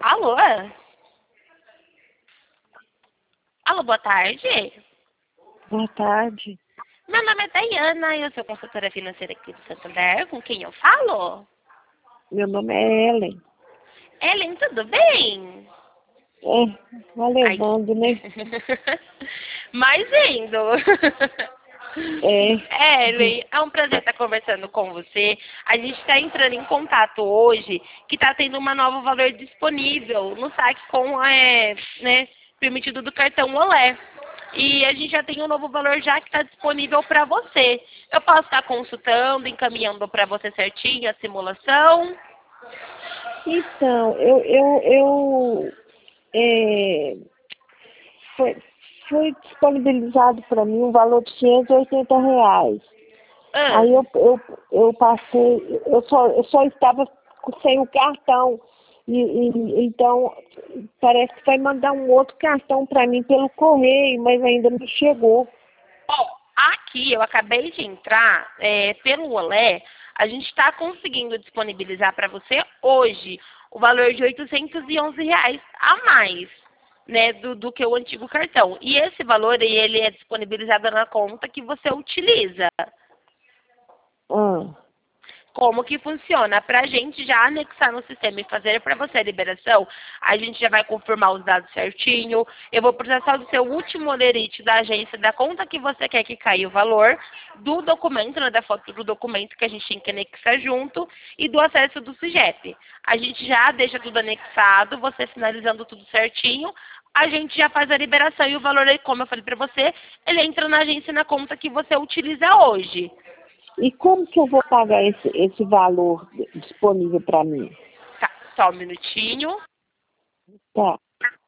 Alô? Alô, boa tarde. Boa tarde. Meu nome é Dayana, eu sou consultora financeira aqui do Santander. Com quem eu falo? Meu nome é Ellen. Ellen, tudo bem? Vai Ai. levando, né? Mais indo. Ellen, é um prazer estar conversando com você. A gente está entrando em contato hoje, que está tendo uma nova valor disponível no saque com permitido do cartão Olé. E a gente já tem um novo valor já que está disponível para você. Eu posso estar consultando, encaminhando para você certinho a simulação? Então, foi, foi disponibilizado para mim um valor de R$ 580. Ah, Aí eu passei, eu só estava sem o cartão. Então, parece que vai mandar um outro cartão para mim pelo correio, mas ainda não chegou. Ó, aqui eu acabei de entrar pelo Olé. A gente está conseguindo disponibilizar para você hoje o valor de R$ 811 a mais, né, do que o antigo cartão. E esse valor ele é disponibilizado na conta que você utiliza. Ah, Como que funciona? Para a gente já anexar no sistema e fazer para você a liberação, a gente já vai confirmar os dados certinho. Eu vou processar o seu último olerite da agência, da conta que você quer que caia o valor, do documento, né, da foto do documento que a gente tem que anexar junto e do acesso do CIGEP. A gente já deixa tudo anexado, você finalizando tudo certinho, a gente já faz a liberação e o valor aí, como eu falei para você, ele entra na agência na conta que você utiliza hoje. e como que eu vou pagar esse valor disponível para mim? Tá, só um minutinho. Tá.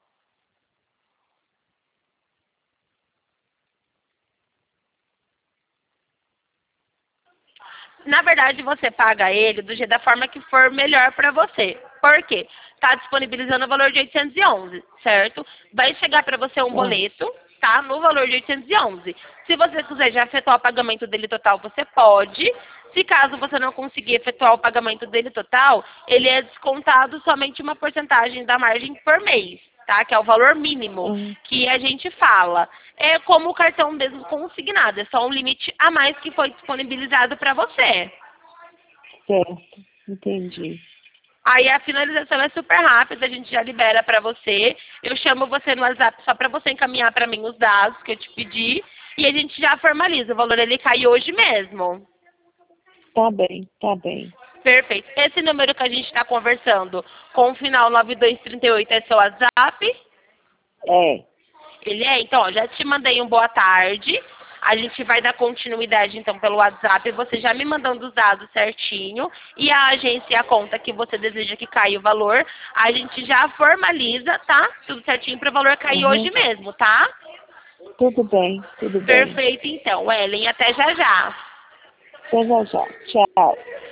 Na verdade, você paga ele da forma que for melhor para você. Por quê? Está disponibilizando o valor de 811, certo? Vai chegar para você um Ah, boleto, tá? No valor de 811. Se você quiser já efetuar o pagamento dele total, você pode. Se caso você não conseguir efetuar o pagamento dele total, ele é descontado somente uma porcentagem da margem por mês, tá? Que é o valor mínimo ah, que a gente fala. É como o cartão mesmo consignado, é só um limite a mais que foi disponibilizado para você. certo. Entendi. Aí a finalização é super rápida, a gente já libera para você. Eu chamo você no WhatsApp só para você encaminhar para mim os dados que eu te pedi e a gente já formaliza. O valor ele cai hoje mesmo. Tá bem, tá bem. Perfeito. Esse número que a gente está conversando com o final 9238 é seu WhatsApp? É. Ele é? Então, ó, já te mandei um boa tarde. A gente vai dar continuidade, então, pelo WhatsApp. Você já me mandando os dados certinho. E a agência e a conta que você deseja que caia o valor, a gente já formaliza, tá? Tudo certinho para o valor cair hoje Uhum. mesmo, tá? Tudo bem, tudo bem. Perfeito, então, Ellen. Até já já. Até já já. Tchau.